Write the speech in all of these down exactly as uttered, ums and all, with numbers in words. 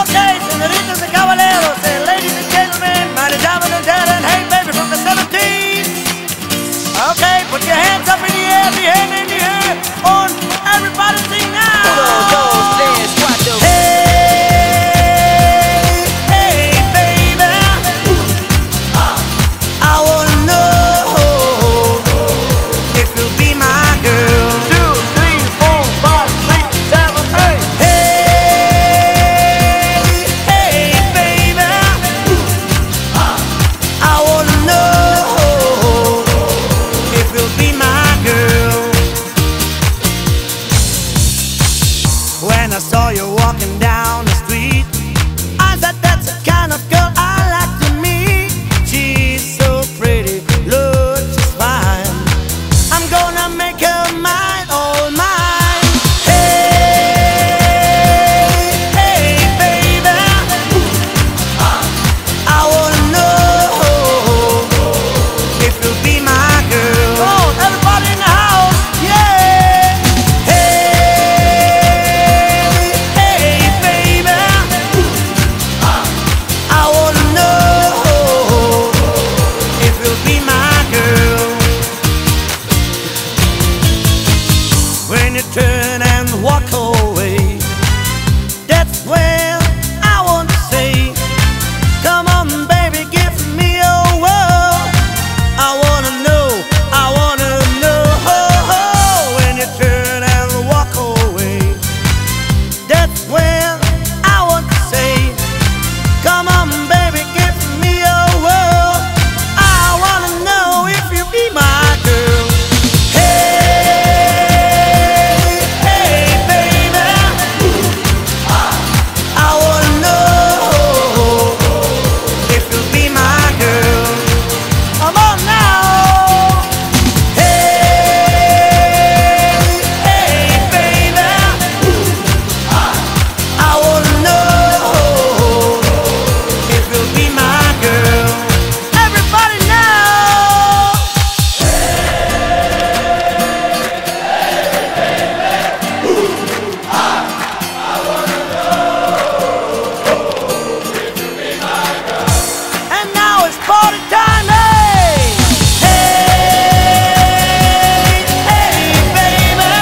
Okay, senoritas and caballeros, and ladies and gentlemen, mighty diamond and dead and hey baby from the seventies. Okay, put your hands up in the air, the hand in the air, on everybody sing now. Uno, dos, tres, cuatro. Hey, hey baby, I wanna know if you'll be my girl. Two, three, four, five, six, seven, eight. Hey, hey baby, I wanna know if you'll be my girl. When I saw you walking down the street, I said that's the kind of girl I like to meet. She's so pretty, looks just fine. I'm gonna make her mine, all mine. Hey, hey baby, I wanna know if you'll be my girl. Oh, everybody in the house, yeah. Hey, hey baby, I wanna know if you'll be my girl. When you turn and walk away, that's when I want to say, come on baby, give me your world. I wanna know, I wanna know. When you turn and walk away, that's when I want to say, come on baby, give me your world. I wanna know if you be my girl. Hey, hey baby, I wanna know if you be my girl. Come on now. Hey, hey baby, I wanna know if you'll be my girl. Everybody now. And now it's party time, hey! Hey, hey, baby,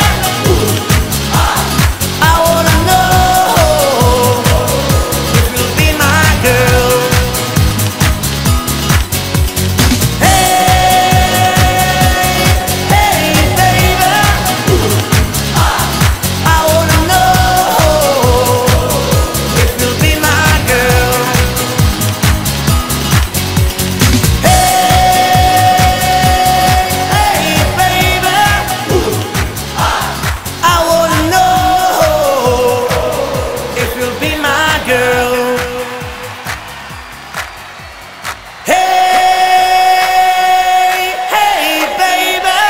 I wanna know if you'll be my girl. Hey, hey, baby, I wanna know if you'll be my girl. Hey, hey, baby, I wanna know if you'll be my girl. Hey, hey, baby,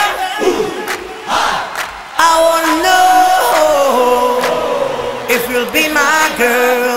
I wanna know if you'll be my girl.